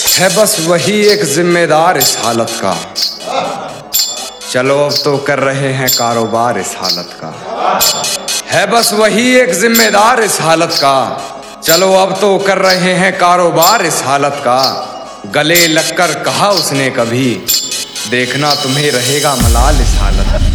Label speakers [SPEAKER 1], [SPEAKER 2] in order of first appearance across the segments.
[SPEAKER 1] है बस वही एक जिम्मेदार इस हालत का। चलो अब तो कर रहे हैं कारोबार इस हालत का। है बस वही एक जिम्मेदार इस हालत का। चलो अब तो कर रहे हैं कारोबार इस हालत का। गले लगकर कहा उसने कभी, देखना तुम्हें रहेगा मलाल इस हालत का।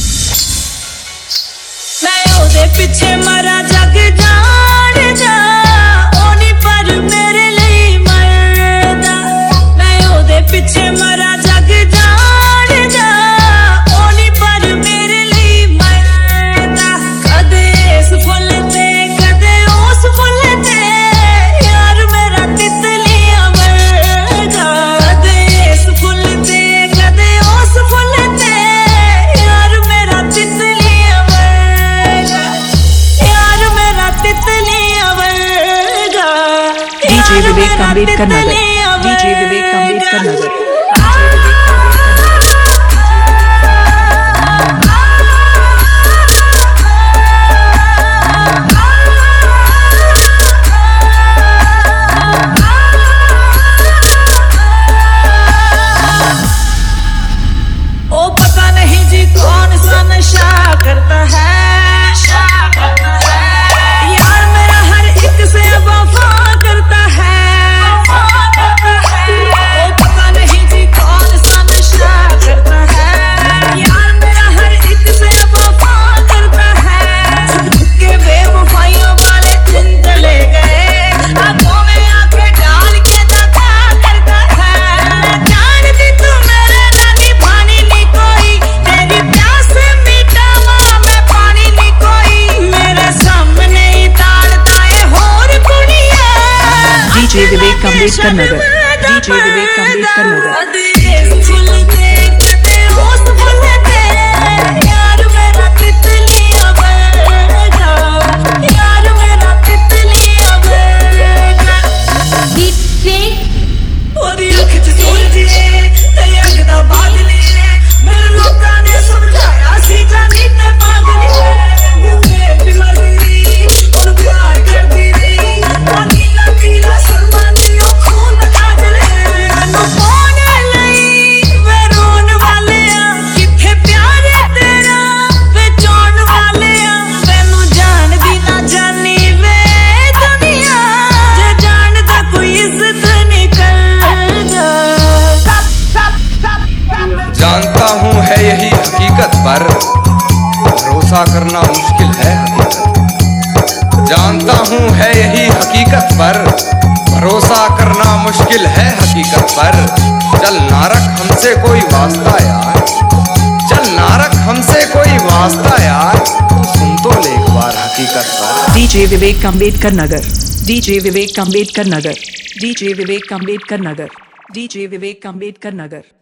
[SPEAKER 2] मैं ओदे पीछे मरा जग जान जा, ओनी पर मेरे लिए मरदा। मैं ओदे पीछे मरा जग जान जा, ओनी पर मेरे लिए मरदा। कदे इस फुल ते कदे उस फुल ते, यार मेरा तितलियां वर्गा। कदे इस फुल ते कदे उस फुल ते, यार मेरा तितलियां वर्गा। यार मेरा तितलियां वर्गा।
[SPEAKER 3] DJ विवेक अम्बेडकर नगर, DJ विवेक अम्बेडकर नगर।
[SPEAKER 2] ओ पता नहीं जी कौन सा नशा करता है, यार मेरा हर एक से वफा करता है। ओ पता नहीं जी कौन सा नशा करता है, यार मेरा हर एक से वफा करता है। के बेवफाइयों वाले दिन चले गए, आंखों में आंखें डाल के धोखा करता है। जानती तू मेरे रानी पानी नहीं कोई, तेरी प्यास मिटावा मैं पानी नहीं कोई। मेरे सामने ही ताड़ता है होर कुड़िया।
[SPEAKER 3] DJ विवेक अम्बेडकर नगर, DJ विवेक अम्बेडकर नगर।
[SPEAKER 2] यार मेरा तितलियां वर्गा, यार मेरा तितलियां वर्गा। ओदी अख च सूरज ते अग दा बादल है, मेरे लोकां ने समझाया सी जानी ते पागल है। मरदी और प्यार करदी रही, ओ नीला पीला शर्मानी ओ खून काजल है। मैनू पाने लई वे रोन वाले आ, किथे प्यार है तेरा वे जान वाले आ। मैनू जानदी ना जानी वे दुनिया, जे जानदा कोई इज्जत नहीं करदा।
[SPEAKER 1] जानता हूँ है यही हकीकत पर भरोसा करना मुश्किल है हकीकत। जानता हूँ है यही हकीकत पर भरोसा करना मुश्किल है हकीकत पर। चल ना रख हमसे कोई वास्ता यार, चल ना रख हमसे कोई वास्ता यार। तू सुन तो ले एक बार हकीकत पर।
[SPEAKER 3] DJ विवेक अम्बेडकर नगर, DJ विवेक अम्बेडकर नगर, DJ विवेक अम्बेडकर नगर, DJ विवेक अम्बेडकर नगर।